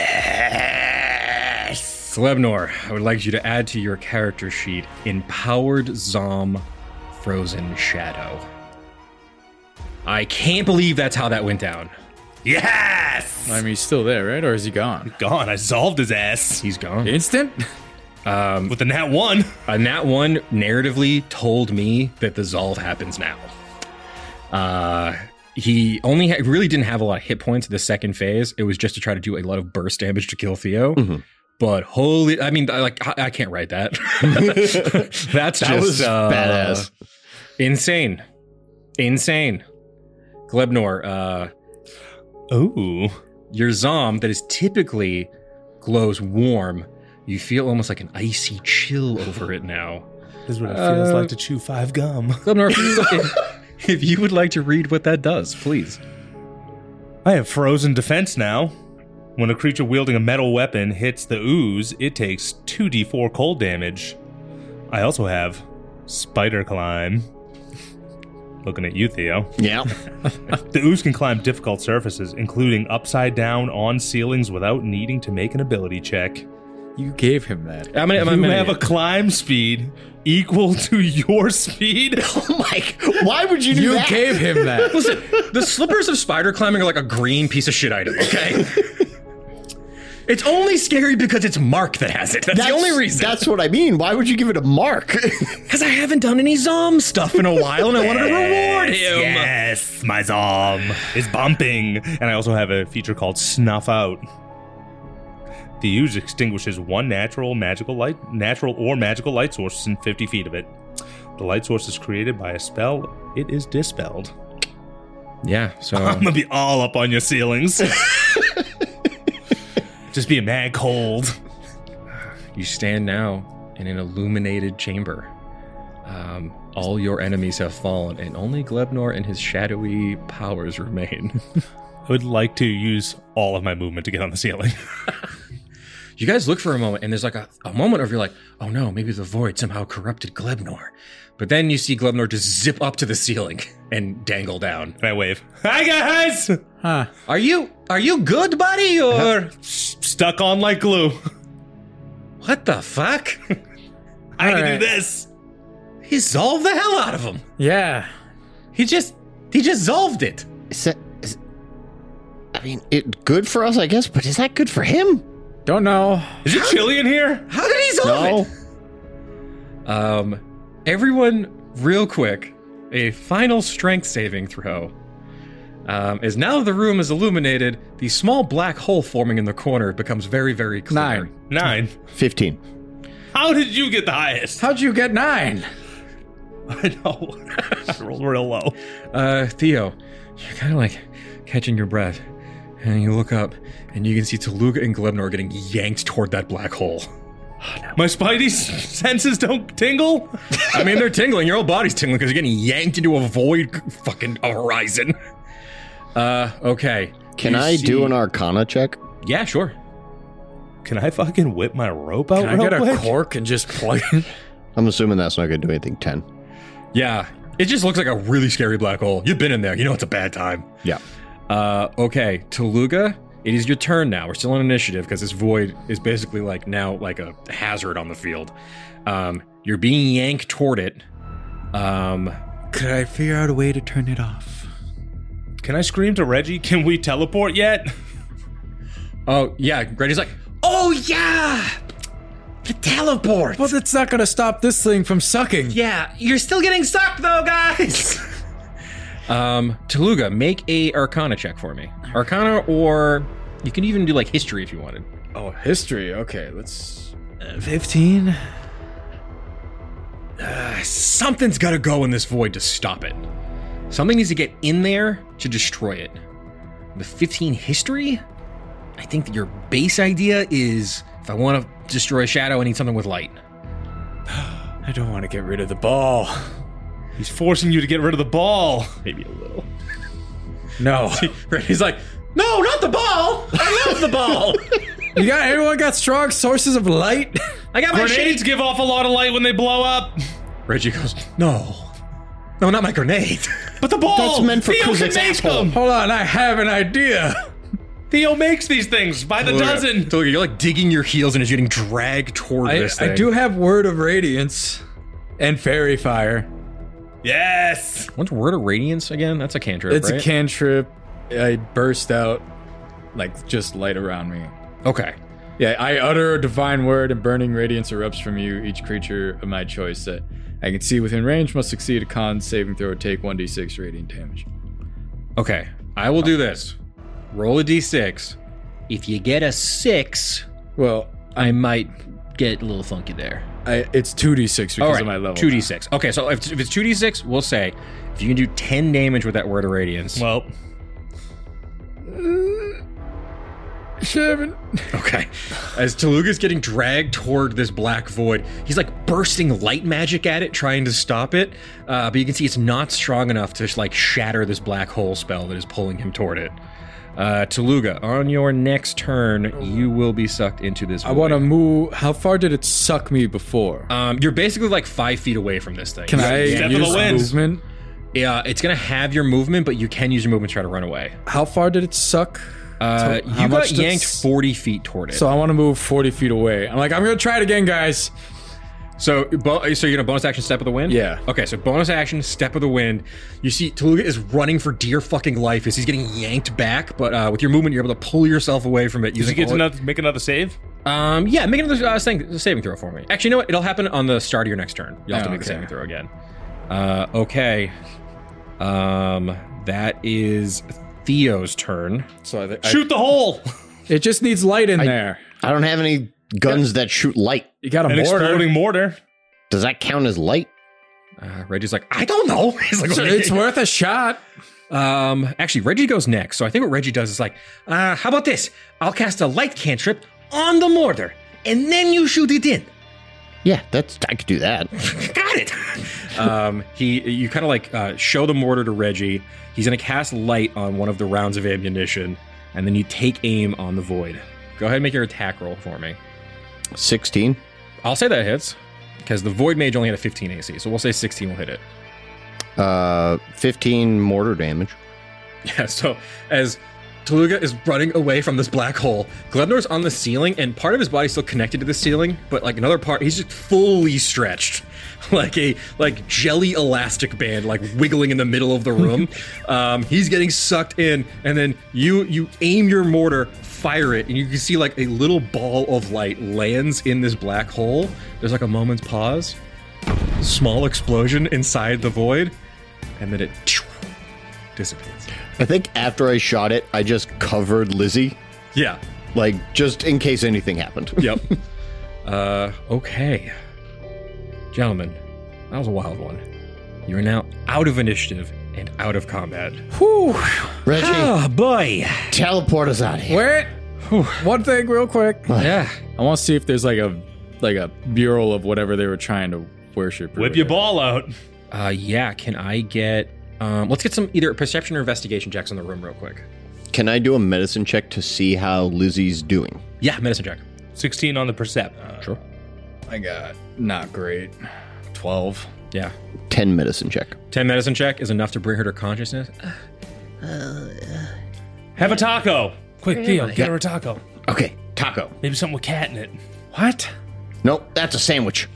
Yes. Glebnor, I would like you to add to your character sheet Empowered Zom Frozen Shadow. I can't believe that's how that went down. Yes. I mean, he's still there, right? Or is he gone? Gone. I solved his ass He's gone. Instant? with the nat 1. A nat 1 narratively told me that the Zolve happens now. He only really didn't have a lot of hit points in the second phase. It was just to try to do a lot of burst damage to kill Theo. Mm-hmm. But I can't write that. That was badass. Insane. Glebnor, Ooh. your Zom that is typically glows warm, you feel almost like an icy chill over it now. This is what it feels like to chew 5 gum. Glebnor, if you would like to read what that does, please. I have frozen defense now. When a creature wielding a metal weapon hits the ooze, it takes 2d4 cold damage. I also have spider climb. Looking at you, Theo. Yeah. The ooze can climb difficult surfaces, including upside down on ceilings without needing to make an ability check. You gave him that. I'm You gonna have a climb speed equal to your speed. Mike, why would you do You that? gave him that. Listen, the slippers of spider climbing are like a green piece of shit item, okay? It's only scary because it's Mark that has it. That's the only reason. That's what I mean. Why would you give it a mark? Because I haven't done any Zom stuff in a while and I wanted to reward him. Yes, my Zom is bumping. And I also have a feature called Snuff Out. The ooze extinguishes one natural or magical light source within 50 feet of it. The light source is created by a spell. It is dispelled. Yeah, so I'm gonna be all up on your ceilings. Just be mad cold. you stand now in an illuminated chamber. All your enemies have fallen, and only Glebnor and his shadowy powers remain. I would like to use all of my movement to get on the ceiling. You guys look for a moment, and there's like a moment of you're like, oh no, maybe the void somehow corrupted Glebnor. But then you see Glebnor just zip up to the ceiling and dangle down. And I wave. Hi guys! Huh. Are you good, buddy, or Stuck on like glue. what the fuck? I can Alright. do this. He solved the hell out of him. Yeah. He just solved it. I mean, it good for us, I guess, but is that good for him? Don't know. Is it chilly in here? How did he solve it? Everyone, real quick, a final strength saving throw. As now the room is illuminated, the small black hole forming in the corner becomes very, very clear. 9. 15. How did you get the highest? How'd you get 9? I know. I rolled real low. Theo, you're kind of like catching your breath, and you look up, and you can see Toluga and Glebnor getting yanked toward that black hole. My spidey senses don't tingle? I mean, they're tingling. Your whole body's tingling because you're getting yanked into a void fucking horizon. Okay. Can You I see- do an Arcana check? Yeah, sure. Can I fucking whip my rope out Can I real get a quick? cork and just plug it? I'm assuming that's not going to do anything. 10. Yeah. It just looks like a really scary black hole. You've been in there. You know it's a bad time. Yeah. Okay. Toluga, it is your turn now. We're still on initiative because this void is basically like now like a hazard on the field. You're being yanked toward it. Could I figure out a way to turn it off? Can I scream to Reggie, can we teleport yet? Oh, yeah. Grady's like, oh, yeah! The teleport! Well, that's not gonna stop this thing from sucking. Yeah, you're still getting sucked though, guys! Toluga, make a Arcana check for me. Arcana, or you can even do like history if you wanted. Oh, history. Okay, let's... 15? Something's gotta go in this void to stop it. Something needs to get in there to destroy it. The 15 history? I think that your base idea is if I want to destroy Shadow, I need something with light. I don't want to get rid of the ball. He's forcing you to get rid of the ball. Maybe a little. No. He's like, no, not the ball. I love the ball. Everyone got strong sources of light? I got my Grenades shades. give off a lot of light when they blow up. Reggie goes, no, not my grenade. But the ball! That's meant for Theo can Krizik's make asshole. them! Hold on, I have an idea. Theo makes these things by the dozen. So you're like digging your heels and it's getting dragged toward this thing. I do have Word of Radiance and Fairy Fire. Yes! What's Word of Radiance again? That's a cantrip, It's right? a cantrip. I burst out like just light around me. Okay. Yeah, I utter a divine word and burning radiance erupts from you. Each creature of my choice that I can see within range must succeed a con saving throw or take 1d6 radiant damage. Okay. I will do this. Roll a d6. If you get a 6, Well, I might get a little funky there. it's 2d6 because All right, of my level. 2d6. Okay, so if it's 2d6, we'll say if you can do 10 damage with that Word of Radiance. Well, 7. Okay. As Taluga's getting dragged toward this black void, he's like bursting light magic at it, trying to stop it. But you can see it's not strong enough to like shatter this black hole spell that is pulling him toward it. Taluga, on your next turn, you will be sucked into this void. I want to move. How far did it suck me before? You're basically like 5 feet away from this thing. Can I Step of the use winds. movement? Yeah, it's gonna have your movement, but you can use your movement to try to run away. How far did it suck? You how got much does- yanked 40 feet toward it. So I want to move 40 feet away. I'm like, I'm going to try it again, guys. So you're gonna bonus action Step of the Wind? Yeah. Okay, so bonus action Step of the Wind. You see Taluga is running for dear fucking life as he's getting yanked back, but with your movement you're able to pull yourself away from it does he using get all to make another save? yeah, make another saving throw for me. Actually, you know what? It'll happen on the start of your next turn. You'll have to make a okay. saving throw again. Okay. That is Theo's turn. So Shoot the hole! it just needs light in there. I don't have any guns that shoot light. You got a An mortar. exploding mortar. Does that count as light? Reggie's like, I don't know. He's like, It's worth a shot. Actually, Reggie goes next. So I think what Reggie does is like, how about this? I'll cast a light cantrip on the mortar, and then you shoot it in. Yeah, I could do that. Got it. You kind of like show the mortar to Reggie. He's gonna cast light on one of the rounds of ammunition, and then you take aim on the void. Go ahead and make your attack roll for me. 16. I'll say that hits because the void mage only had a 15 AC, so we'll say 16 will hit it. 15 mortar damage. Yeah. So as Taluga is running away from this black hole, Glebnor's on the ceiling, and part of his body's still connected to the ceiling, but like another part, he's just fully stretched, like a jelly elastic band, like wiggling in the middle of the room. He's getting sucked in, and then you aim your mortar, fire it, and you can see like a little ball of light lands in this black hole. There's like a moment's pause, small explosion inside the void, and then it dissipates. I think after I shot it, I just covered Lizzie, Yeah. like just in case anything happened. Yep. Okay. Gentlemen, that was a wild one. You are now out of initiative and out of combat. Whew. Reggie, Oh, boy. teleport us out of here. Wait. One thing real quick. Yeah. I want to see if there's like a mural of whatever they were trying to worship. or Whip your whatever. ball out. Yeah, can I get... let's get some either perception or investigation checks in the room real quick. Can I do a medicine check to see how Lizzie's doing? Yeah, medicine check. 16 on the percept. Sure. I got not great. 12. Yeah. 10 medicine check. 10 medicine check is enough to bring her to consciousness. Have a taco. Quick, Theo, get her a taco. Okay, taco. Maybe something with cat in it. What? Nope, that's a sandwich.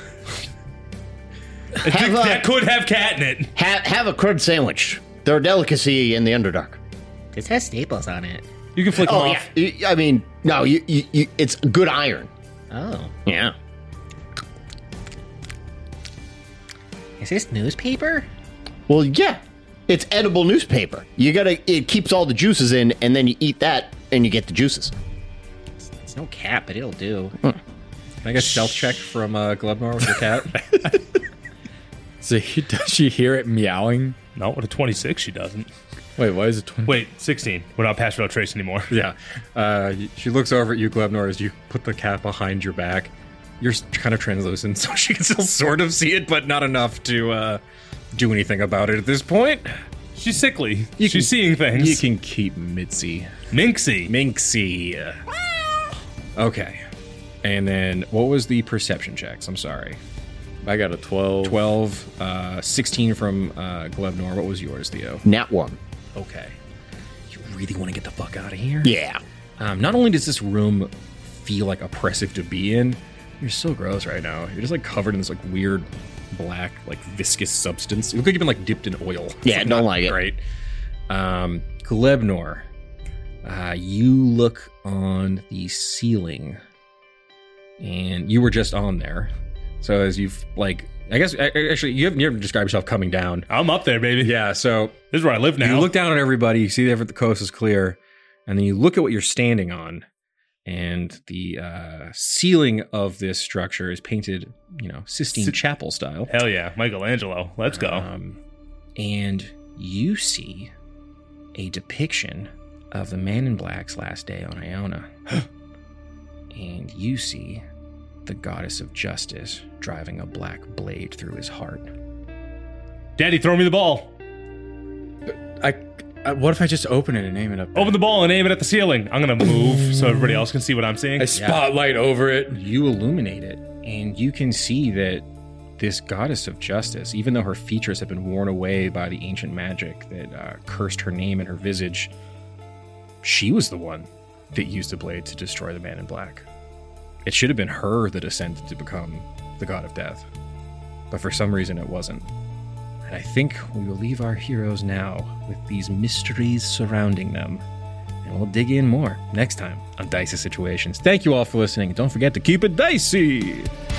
Have a, That could have cat in it. have a crud sandwich. They're a delicacy in the Underdark. This has staples on it. You can flick them Oh off. yeah, I mean, no, you it's good iron. Oh. Yeah. Is this newspaper? Well, yeah, it's edible newspaper. It keeps all the juices in, and then you eat that, and you get the juices. It's no cat, but it'll do. Can I get a stealth check from Glebnor with your cat? So does she hear it meowing? No, with a 26, she doesn't. Wait, why is it 20? Wait, 16. We're not past without trace anymore. Yeah. She looks over at you, Glebnor, as you put the cat behind your back. You're kind of translucent, so she can still sort of see it, but not enough to do anything about it at this point. She's sickly. She's seeing things. You can keep Mitzi. Minxie. Okay. And then, what was the perception checks? I'm sorry. I got a 12. 12, 16 from Glebnor. What was yours, Theo? Nat 1. Okay. You really want to get the fuck out of here? Yeah. Not only does this room feel like oppressive to be in, you're so gross right now. You're just like covered in this like weird black, like viscous substance. You look like you've been like dipped in oil. Yeah, don't like it. Right. Glebnor, you look on the ceiling, and you were just on there. So as you've like, I guess actually you haven't described yourself coming down. I'm up there, baby. Yeah. So This is where I live now. you look down at everybody. You see that the coast is clear, and then you look at what you're standing on. And the ceiling of this structure is painted, Sistine Chapel style. Hell yeah. Michelangelo. Let's go. And you see a depiction of the Man in Black's last day on Iona. And you see the goddess of justice driving a black blade through his heart. Daddy, throw me the ball. What if I just open it and aim it up there? Open the ball and aim it at the ceiling. I'm going to move so everybody else can see what I'm seeing. I spotlight over it. You illuminate it, and you can see that this goddess of justice, even though her features have been worn away by the ancient magic that cursed her name and her visage, she was the one that used the blade to destroy the Man in Black. It should have been her that ascended to become the god of death, but for some reason it wasn't. And I think we will leave our heroes now with these mysteries surrounding them. And we'll dig in more next time on Dicey Situations. Thank you all for listening. Don't forget to keep it dicey.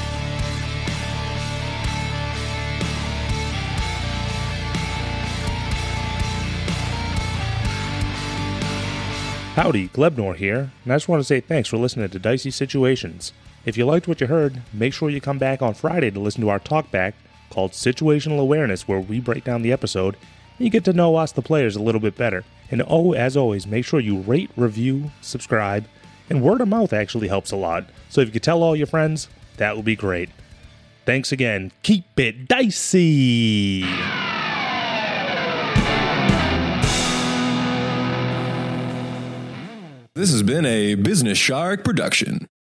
Howdy, Glebnor here, and I just want to say thanks for listening to Dicey Situations. If you liked what you heard, make sure you come back on Friday to listen to our talkback called Situational Awareness, where we break down the episode and you get to know us, the players, a little bit better. And as always, make sure you rate, review, subscribe, and word of mouth actually helps a lot. So if you could tell all your friends, that would be great. Thanks again. Keep it dicey! This has been a Business Shark production.